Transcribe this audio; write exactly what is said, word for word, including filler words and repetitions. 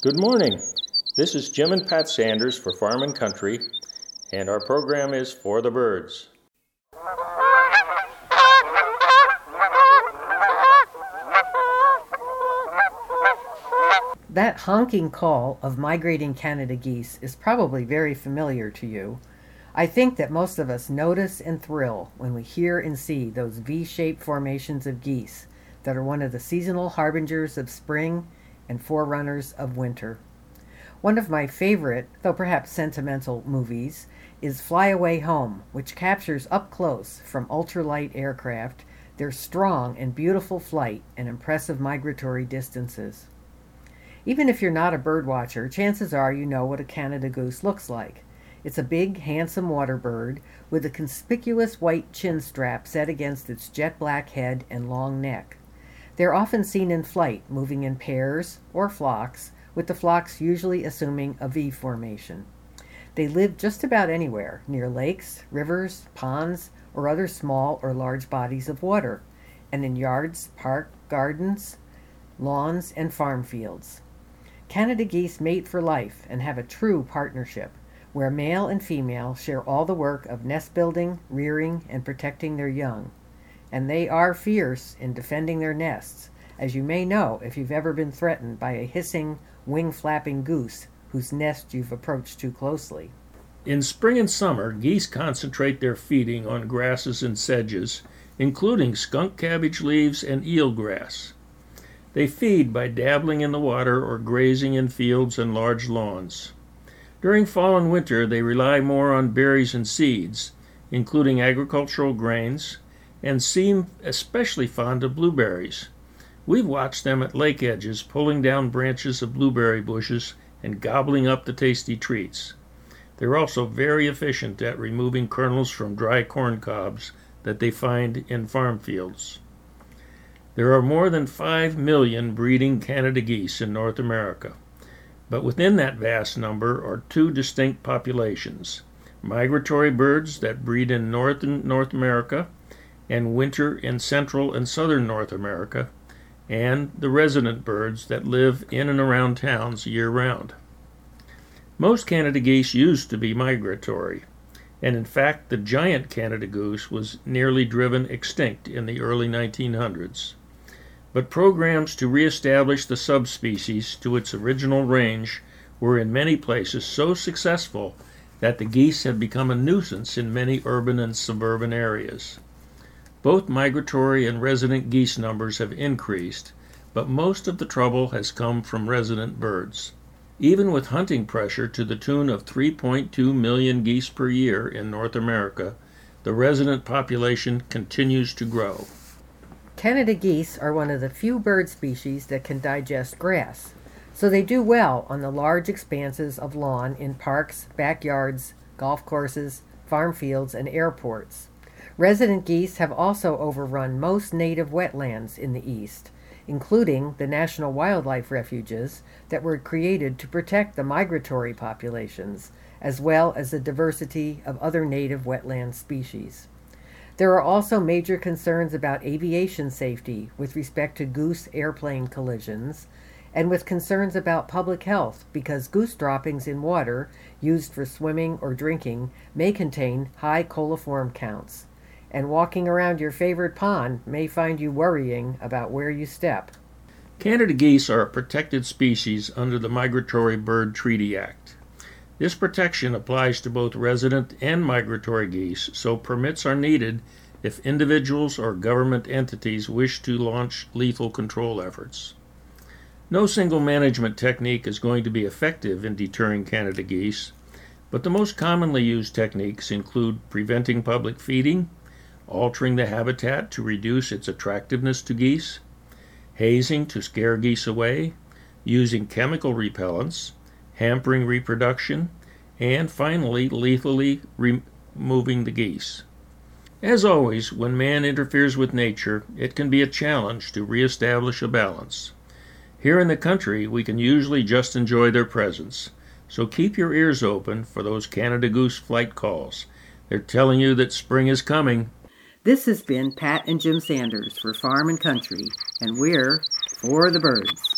Good morning. This is Jim and Pat Sanders for Farm and Country, and our program is For the Birds. That honking call of migrating Canada geese is probably very familiar to you. I think that most of us notice and thrill when we hear and see those V-shaped formations of geese that are one of the seasonal harbingers of spring and forerunners of winter. One of my favorite, though perhaps sentimental, movies is Fly Away Home, which captures up close from ultralight aircraft their strong and beautiful flight and impressive migratory distances. Even if you're not a bird watcher, chances are you know what a Canada goose looks like. It's a big, handsome water bird with a conspicuous white chin strap set against its jet black head and long neck. They're often seen in flight, moving in pairs or flocks, with the flocks usually assuming a V formation. They live just about anywhere, near lakes, rivers, ponds, or other small or large bodies of water, and in yards, park, gardens, lawns, and farm fields. Canada geese mate for life and have a true partnership, where male and female share all the work of nest building, rearing, and protecting their young. And they are fierce in defending their nests, as you may know if you've ever been threatened by a hissing, wing-flapping goose whose nest you've approached too closely. In spring and summer, geese concentrate their feeding on grasses and sedges, including skunk cabbage leaves and eelgrass. They feed by dabbling in the water or grazing in fields and large lawns. During fall and winter, they rely more on berries and seeds, including agricultural grains, and seem especially fond of blueberries. We've watched them at lake edges pulling down branches of blueberry bushes and gobbling up the tasty treats. They're also very efficient at removing kernels from dry corn cobs that they find in farm fields. There are more than five million breeding Canada geese in North America, but within that vast number are two distinct populations: migratory birds that breed in northern North America and winter in central and southern North America, and the resident birds that live in and around towns year-round. Most Canada geese used to be migratory, and in fact the giant Canada goose was nearly driven extinct in the early nineteen hundreds. But programs to reestablish the subspecies to its original range were in many places so successful that the geese have become a nuisance in many urban and suburban areas. Both migratory and resident geese numbers have increased, but most of the trouble has come from resident birds. Even with hunting pressure to the tune of three point two million geese per year in North America, the resident population continues to grow. Canada geese are one of the few bird species that can digest grass, so they do well on the large expanses of lawn in parks, backyards, golf courses, farm fields, and airports. Resident geese have also overrun most native wetlands in the east, including the national wildlife refuges that were created to protect the migratory populations, as well as the diversity of other native wetland species. There are also major concerns about aviation safety with respect to goose airplane collisions, and with concerns about public health because goose droppings in water used for swimming or drinking may contain high coliform counts, and walking around your favorite pond may find you worrying about where you step. Canada geese are a protected species under the Migratory Bird Treaty Act. This protection applies to both resident and migratory geese, so permits are needed if individuals or government entities wish to launch lethal control efforts. No single management technique is going to be effective in deterring Canada geese, but the most commonly used techniques include preventing public feeding, altering the habitat to reduce its attractiveness to geese, hazing to scare geese away, using chemical repellents, hampering reproduction, and finally lethally removing the geese. As always, when man interferes with nature, it can be a challenge to reestablish a balance. Here in the country, we can usually just enjoy their presence, so keep your ears open for those Canada goose flight calls. They're telling you that spring is coming. This has been Pat and Jim Sanders for Farm and Country, and we're For the Birds.